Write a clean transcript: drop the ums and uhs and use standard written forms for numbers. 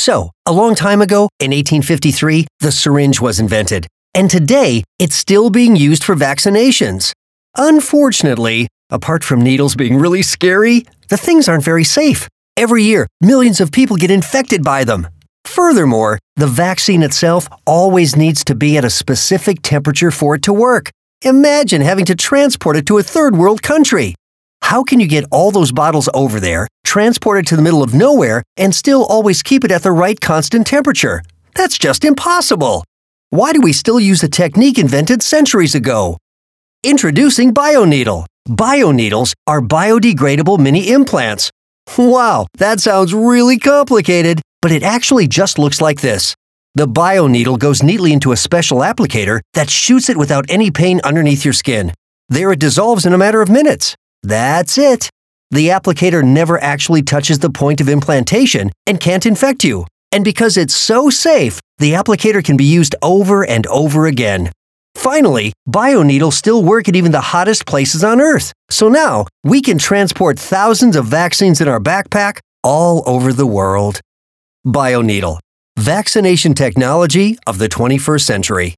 So, a long time ago, in 1853, the syringe was invented. And today, it's still being used for vaccinations. Unfortunately, apart from needles being really scary, the things aren't very safe. Every year, millions of people get infected by them. Furthermore, the vaccine itself always needs to be at a specific temperature for it to work. Imagine having to transport it to a third world country. How can you get all those bottles over there, transport it to the middle of nowhere, and still always keep it at the right constant temperature? That's just impossible. Why do we still use a technique invented centuries ago? Introducing BioNeedle. BioNeedles are biodegradable mini implants. Wow, that sounds really complicated, but it actually just looks like this. The BioNeedle goes neatly into a special applicator that shoots it without any pain underneath your skin. There it dissolves in a matter of minutes. That's it. The applicator never actually touches the point of implantation and can't infect you. And because it's so safe, the applicator can be used over and over again. Finally, BioNeedles still work at even the hottest places on Earth. So now, we can transport thousands of vaccines in our backpack all over the world. BioNeedle. Vaccination technology of the 21st century.